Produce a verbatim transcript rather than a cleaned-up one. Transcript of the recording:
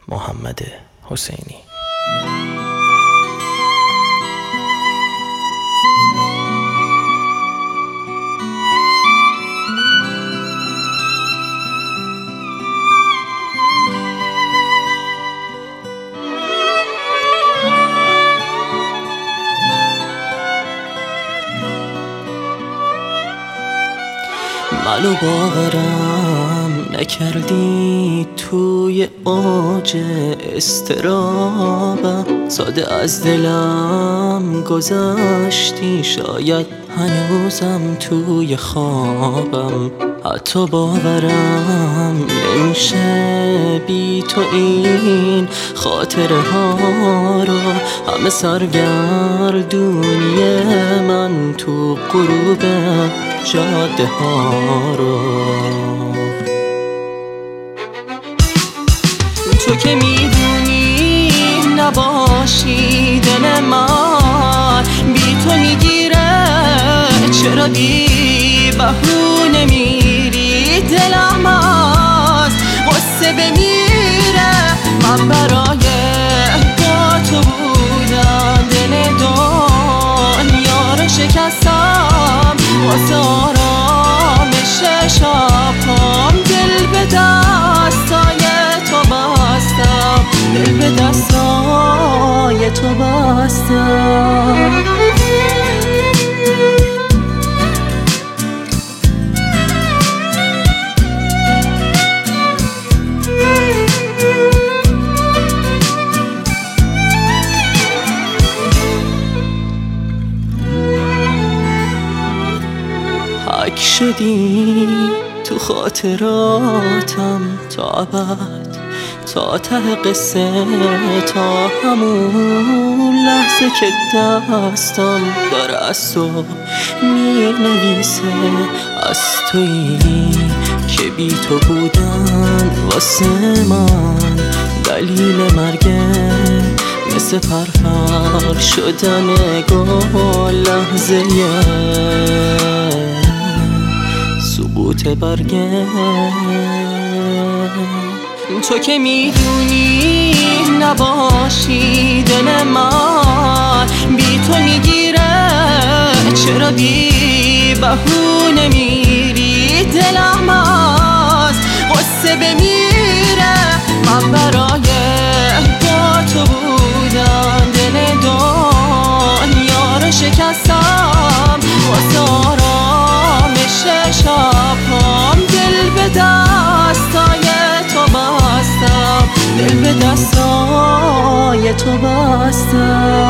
محمد حسینی. منو باورم نکردی توی اوج استرابم، ساده از دلم گذشتی، شاید هنوزم توی خوابم. حتی باورم نمیشه بی تو این خاطره ها رو، همه سرگردونی من تو غروب جاده ها رو. تو که میدونی نباشی دل من بی تو میگیره، چرا بی بهونه میری دلم از غصه بمیره. من برای با تو بودم دل دنیا رو شکستم، واسه آرامش شبام دل به دستای تو بستم، دل به دستای تو بستم. حک شدی تو خاطراتم تا ابد، تا ته قصه، تا همون لحظه که دستم داره از تو می نویسه. از تویی که بی تو بودن واسه من دلیل مرگه، مثل پرپر شدن گل لحظه سقوط برگه. تو که میدونی نباشی دل من بی تو میگیره، چرا بی بهونه میری دلم از غصه بمیره. من برای با تو بودن دل دنیا رو شکستم، واسه آرامش شبام دل به دستای تو بستم، دل به دستای تو بستم.